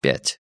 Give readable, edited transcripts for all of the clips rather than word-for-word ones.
5.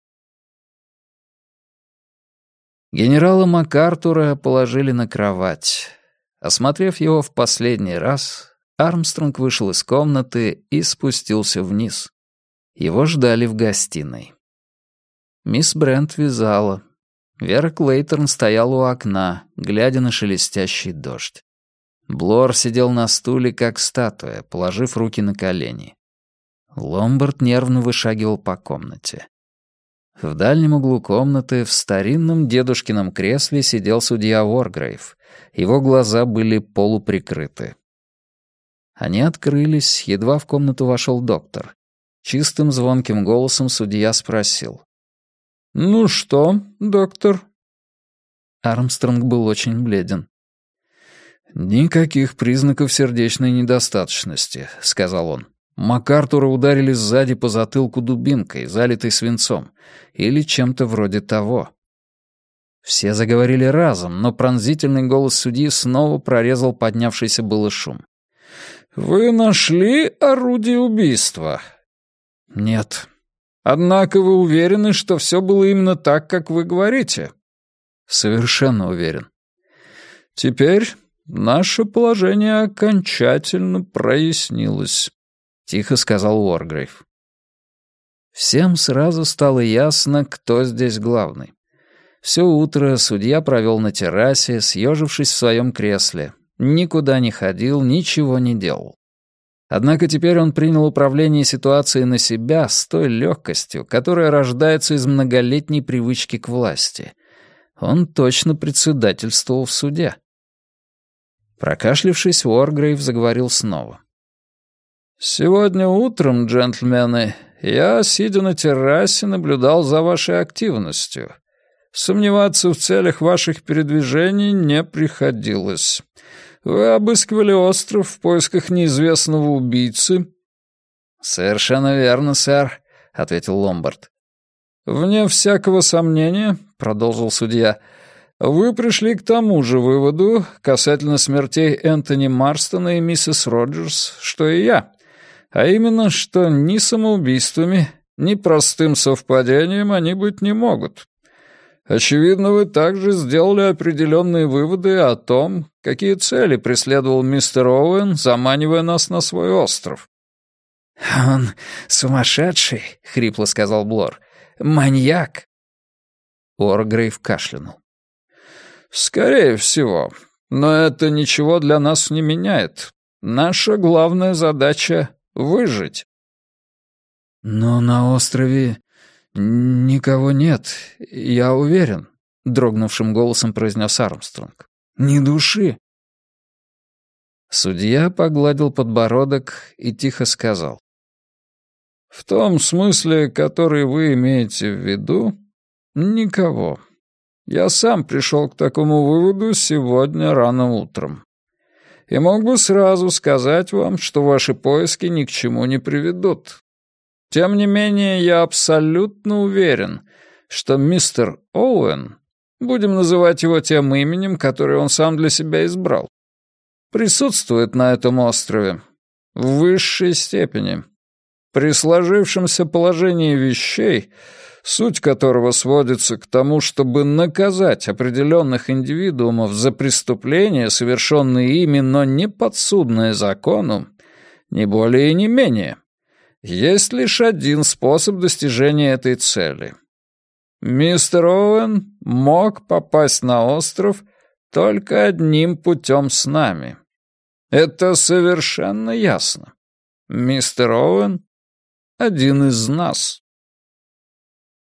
Генерала МакАртура положили на кровать. Осмотрев его в последний раз, Армстронг вышел из комнаты и спустился вниз. Его ждали в гостиной. Мисс Брент вязала. Вера Клейторн стояла у окна, глядя на шелестящий дождь. Блор сидел на стуле, как статуя, положив руки на колени. Ломбард нервно вышагивал по комнате. В дальнем углу комнаты в старинном дедушкином кресле сидел судья Уоргрейв. Его глаза были полуприкрыты. Они открылись, едва в комнату вошел доктор. Чистым звонким голосом судья спросил: «Ну что, доктор?» Армстронг был очень бледен. «Никаких признаков сердечной недостаточности», — сказал он. «МакАртура ударили сзади по затылку дубинкой, залитой свинцом, или чем-то вроде того». Все заговорили разом, но пронзительный голос судьи снова прорезал поднявшийся было шум. «Вы нашли орудие убийства?» «Нет». «Однако вы уверены, что все было именно так, как вы говорите?» «Совершенно уверен». «Теперь наше положение окончательно прояснилось», — тихо сказал Уоргрейв. Всем сразу стало ясно, кто здесь главный. Все утро судья провел на террасе, съежившись в своем кресле. Никуда не ходил, ничего не делал. Однако теперь он принял управление ситуацией на себя с той легкостью, которая рождается из многолетней привычки к власти. Он точно председательствовал в суде. Прокашлявшись, Уоргрейв заговорил снова. «Сегодня утром, джентльмены, я, сидя на террасе, наблюдал за вашей активностью. Сомневаться в целях ваших передвижений не приходилось. Вы обыскивали остров в поисках неизвестного убийцы?» «Совершенно верно, сэр», — ответил Ломбард. «Вне всякого сомнения», — продолжил судья, — «вы пришли к тому же выводу касательно смертей Энтони Марстона и миссис Роджерс, что и я, а именно, что ни самоубийствами, ни простым совпадением они быть не могут. Очевидно, вы также сделали определенные выводы о том, какие цели преследовал мистер Оуэн, заманивая нас на свой остров». «Он сумасшедший», — хрипло сказал Блор. «Маньяк». Уоргрейв кашлянул. «Скорее всего. Но это ничего для нас не меняет. Наша главная задача — выжить». «Но на острове никого нет, я уверен», — дрогнувшим голосом произнес Армстронг. «Ни души». Судья погладил подбородок и тихо сказал: «В том смысле, который вы имеете в виду, никого. Я сам пришел к такому выводу сегодня рано утром. И мог бы сразу сказать вам, что ваши поиски ни к чему не приведут. Тем не менее, я абсолютно уверен, что мистер Оуэн, будем называть его тем именем, которое он сам для себя избрал, присутствует на этом острове в высшей степени. При сложившемся положении вещей, суть которого сводится к тому, чтобы наказать определенных индивидуумов за преступления, совершенные ими, но не подсудные закону, не более и не менее, есть лишь один способ достижения этой цели. Мистер Оуэн мог попасть на остров только одним путем с нами. Это совершенно ясно. Мистер Оуэн — один из нас».